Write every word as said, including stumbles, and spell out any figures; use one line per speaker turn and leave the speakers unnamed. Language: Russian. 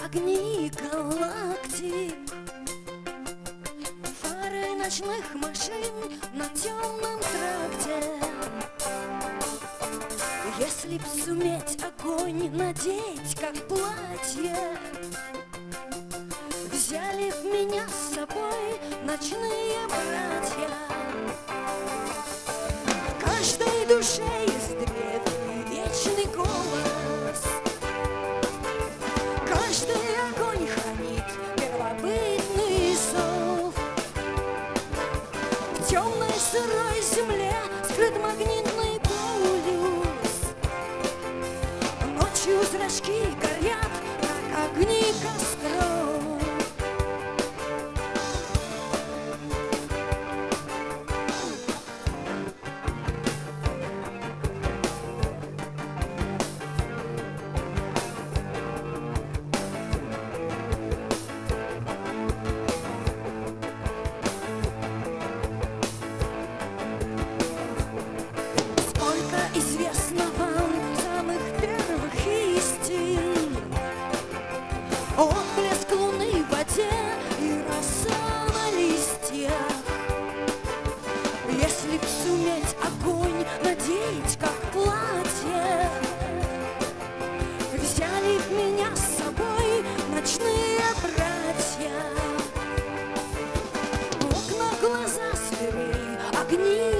огни галактик, фары ночных машин на темном тракте. Если б суметь огонь надеть, как платье, взяли б меня с собой ночные братья. В каждой душе есть древний вечный голос, каждый огонь хранит первобытный зов. В темной сырой земле скрыт магнитный полюс, ночью зрачки горят, как огни костров. Известно вам самых первых истин, отблеск луны в воде и роса на листьях. Если б суметь огонь надеть, как платье, взяли б меня с собой ночные братья. В окна глаза зверей, огни